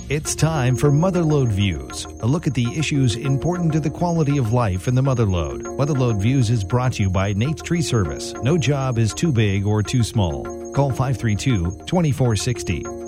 It's time for Motherlode Views, a look at the issues important to the quality of life in the Motherlode. Motherlode Views is brought to you by Nate's Tree Service. No job is too big or too small. Call 532-2460.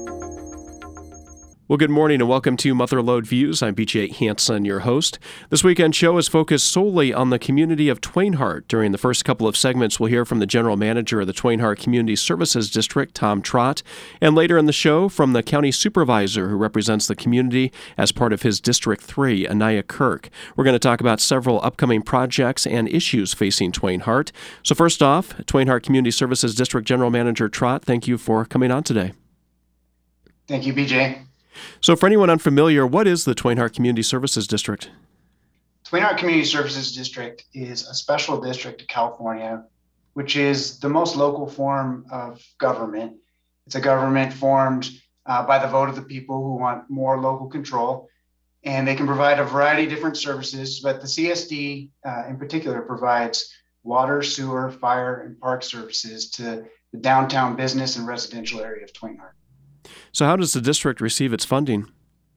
Well, good morning and welcome to Motherlode Views. I'm BJ Hanson, your host. This weekend show is focused solely on the community of Twain-Harte. During the first couple of segments, we'll hear from the general manager of the Twain-Harte Community Services District, Tom Trott, and later in the show from the county supervisor who represents the community as part of his District 3, Anaya Kirk. We're going to talk about several upcoming projects and issues facing Twain-Harte. So first off, Twain-Harte Community Services District General Manager Trott, thank you for coming on today. Thank you, BJ. So for anyone unfamiliar, what is the Twain-Harte Community Services District? Twain-Harte Community Services District is a special district of California, which is the most local form of government. It's a government formed by the vote of the people who want more local control, and they can provide a variety of different services, but the CSD in particular provides water, sewer, fire, and park services to the downtown business and residential area of Twain-Harte. So how does the district receive its funding?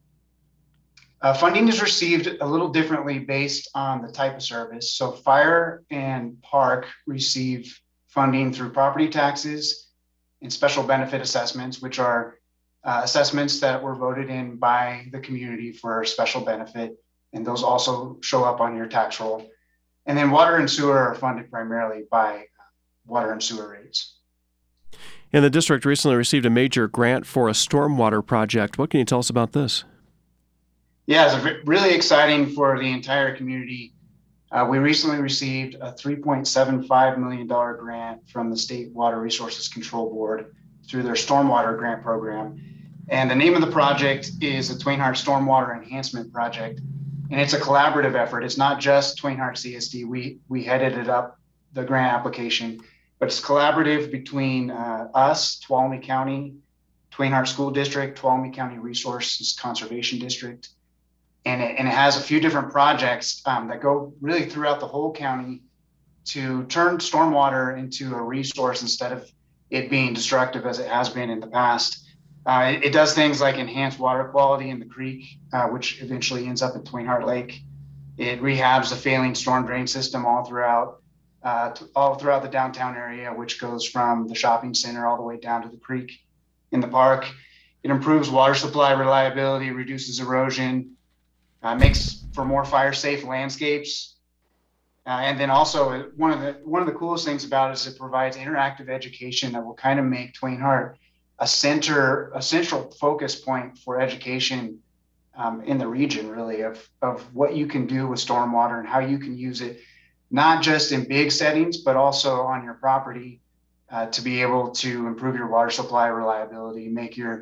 Funding is received a little differently based on the type of service. So fire and park receive funding through property taxes and special benefit assessments, which are assessments that were voted in by the community for special benefit. And those also show up on your tax roll. And then water and sewer are funded primarily by water and sewer rates. And the district recently received a major grant for a stormwater project. What can you tell us about this? Yeah, it's really exciting for the entire community. We recently received a $3.75 million grant from the State Water Resources Control Board through their stormwater grant program. And the name of the project is the Twain-Harte Stormwater Enhancement Project. And it's a collaborative effort. It's not just Twain-Harte CSD. We headed it up, the grant application. But it's collaborative between us, Tuolumne County, Twain-Harte School District, Tuolumne County Resources Conservation District. And it has a few different projects that go really throughout the whole county to turn stormwater into a resource instead of it being destructive as it has been in the past. It does things like enhance water quality in the creek, which eventually ends up at Twain-Harte Lake. It rehabs the failing storm drain system all throughout the downtown area, which goes from the shopping center all the way down to the creek in the park. It improves water supply reliability, reduces erosion, makes for more fire-safe landscapes. And then also one of the coolest things about it is it provides interactive education that will kind of make Twain-Harte a central focus point for education in the region, really, of what you can do with stormwater and how you can use it, not just in big settings, but also on your property to be able to improve your water supply reliability, make your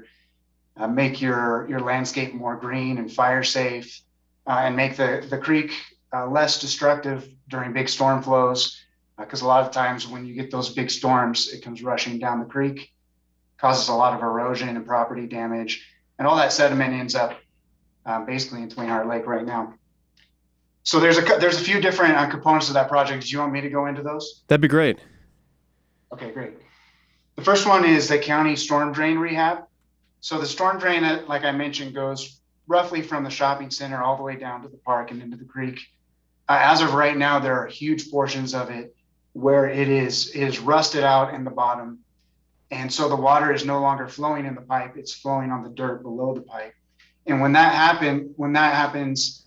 landscape more green and fire safe, and make the creek less destructive during big storm flows. Because a lot of times when you get those big storms, it comes rushing down the creek, causes a lot of erosion and property damage, and all that sediment ends up basically in Twain-Harte Lake right now. So there's a few different components of that project. Do you want me to go into those? That'd be great. Okay, great. The first one is the county storm drain rehab. So the storm drain, like I mentioned, goes roughly from the shopping center all the way down to the park and into the creek. As of right now, there are huge portions of it where it is rusted out in the bottom. And so the water is no longer flowing in the pipe, it's flowing on the dirt below the pipe. And when that happens,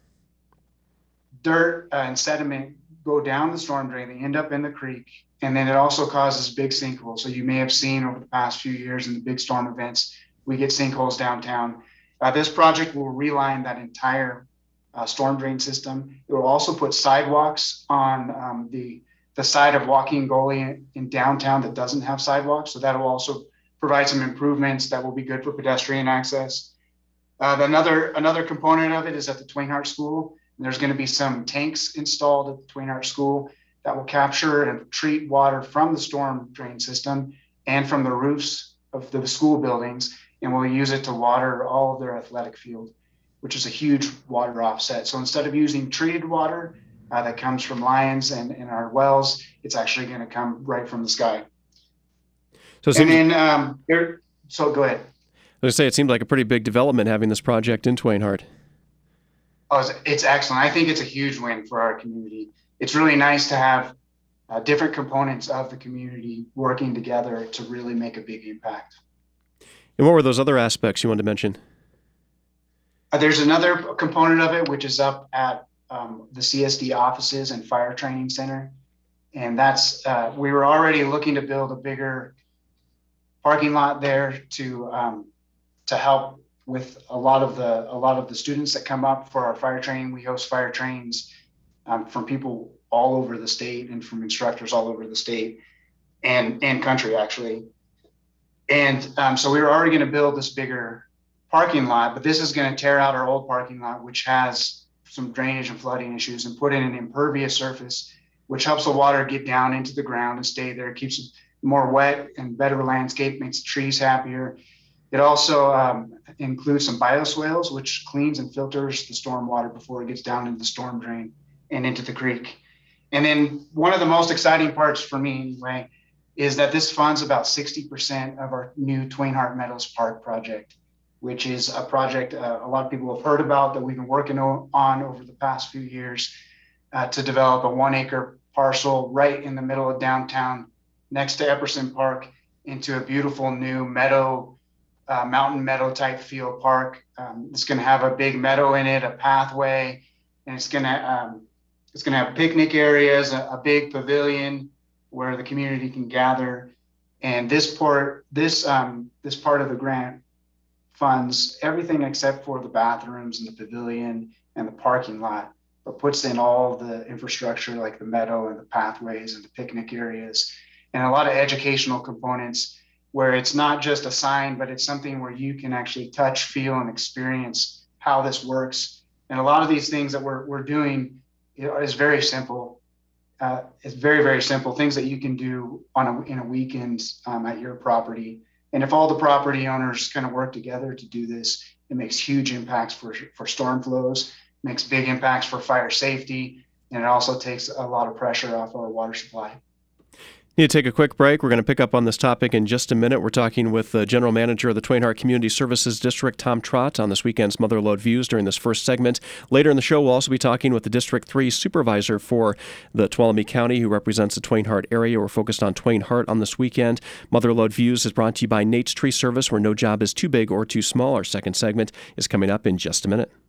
dirt and sediment go down the storm drain, they end up in the creek, and then it also causes big sinkholes. So you may have seen over the past few years in the big storm events, we get sinkholes downtown. This project will reline that entire storm drain system. It will also put sidewalks on the side of Joaquin Gully in downtown that doesn't have sidewalks. So that will also provide some improvements that will be good for pedestrian access. Another component of it is at the Twain-Harte School. There's going to be some tanks installed at the Twain-Harte School that will capture and treat water from the storm drain system and from the roofs of the school buildings, and we'll use it to water all of their athletic field, which is a huge water offset. So instead of using treated water that comes from lines and our wells, it's actually going to come right from the sky. So go ahead. I was going to say, it seemed like a pretty big development having this project in Twain Harte. Oh, it's excellent. I think it's a huge win for our community. It's really nice to have different components of the community working together to really make a big impact. And what were those other aspects you wanted to mention? There's another component of it, which is up at the CSD offices and fire training center. And that's, we were already looking to build a bigger parking lot there to help with a lot of the students that come up for our fire training. We host fire trainings from people all over the state and from instructors all over the state and country, actually. And so we were already going to build this bigger parking lot, but this is going to tear out our old parking lot, which has some drainage and flooding issues, and put in an impervious surface, which helps the water get down into the ground and stay there, keeps it more wet and better landscape, makes the trees happier. It also includes some bioswales, which cleans and filters the storm water before it gets down into the storm drain and into the creek. And then one of the most exciting parts for me anyway, is that this funds about 60% of our new Twain Harte Meadows Park project, which is a project a lot of people have heard about that we've been working on over the past few years to develop a 1-acre parcel right in the middle of downtown next to Epperson Park into a beautiful new meadow, mountain meadow type field park. It's going to have a big meadow in it, a pathway, and it's going to have picnic areas, a big pavilion where the community can gather. And this part of the grant funds everything except for the bathrooms and the pavilion and the parking lot, but puts in all the infrastructure like the meadow and the pathways and the picnic areas and a lot of educational components where it's not just a sign, but it's something where you can actually touch, feel, and experience how this works. And a lot of these things that we're doing is very simple. It's very, very simple things that you can do in a weekend at your property. And if all the property owners kind of work together to do this, it makes huge impacts for storm flows, makes big impacts for fire safety, and it also takes a lot of pressure off our water supply. Need to take a quick break. We're going to pick up on this topic in just a minute. We're talking with the General Manager of the Twain Harte Community Services District, Tom Trott, on this weekend's Mother Lode Views during this first segment. Later in the show, we'll also be talking with the District 3 Supervisor for the Tuolumne County, who represents the Twain Harte area. We're focused on Twain Harte on this weekend. Mother Lode Views is brought to you by Nate's Tree Service, where no job is too big or too small. Our second segment is coming up in just a minute.